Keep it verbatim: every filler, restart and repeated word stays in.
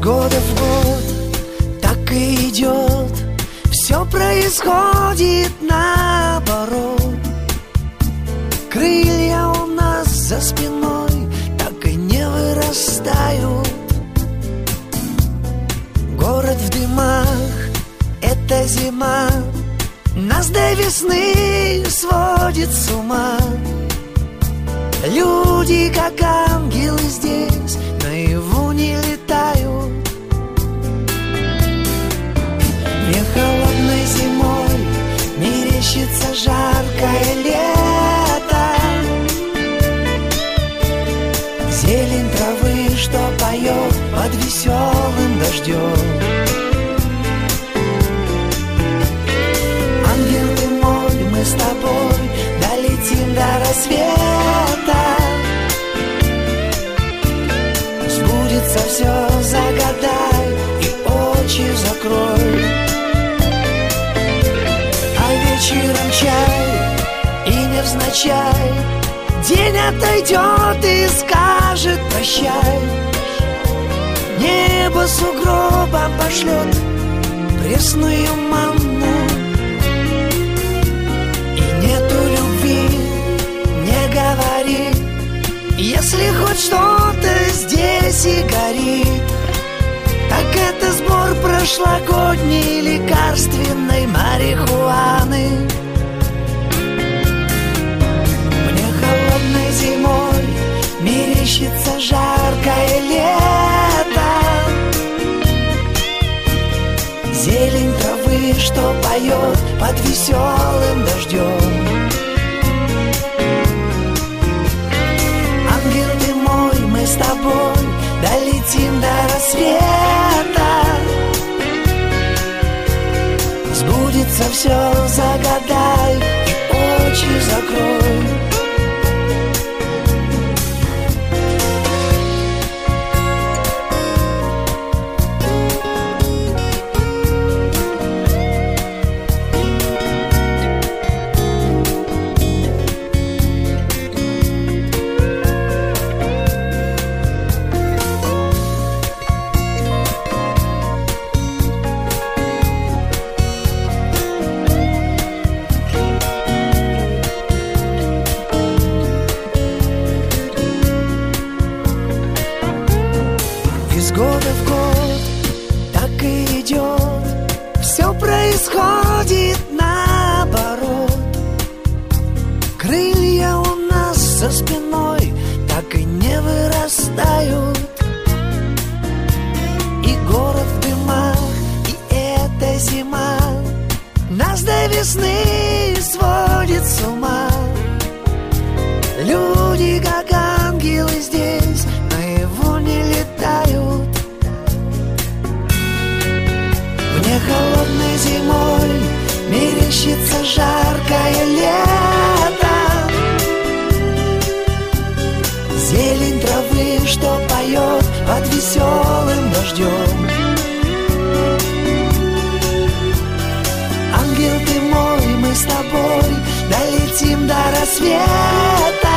года в год так и идет, все происходит наоборот. Крылья у нас за спиной так и не вырастают. Город в дымах, это зима, нас до весны сводит с ума. Люди, как ангелы, здесь наяву не летают. Мне холодной зимой мерещится жаркое лето. Зелень травы, что поет под веселым дождем. Ангел ты мой, мы с тобой долетим до рассвета. Сбудется все, загадай и очи закрой. А вечером чай и невзначай день отойдет и скажет прощай. Небо сугробом пошлет пресную манну. И нету любви, не говори, если хоть что-то здесь и горит, так это сбор прошлогодней лекарственной марихуаны. Мне холодной зимой мерещится жаркое лето. Зелень травы, что поет под веселым дождем. Ангел ты мой, мы с тобой долетим до рассвета. Сбудется все, загадай и очи закрой. Из года в год так и идет, все происходит наоборот. Крылья у нас за спиной так и не вырастают. И город в дымах, и эта зима нас до весны сводит с ума. Люди, как ангелы, здесь наяву не летают. Мне холодной зимой мерещится жаркое лето. Зелень травы, что поет под веселым дождем. Ангел ты мой, мы с тобой долетим до рассвета.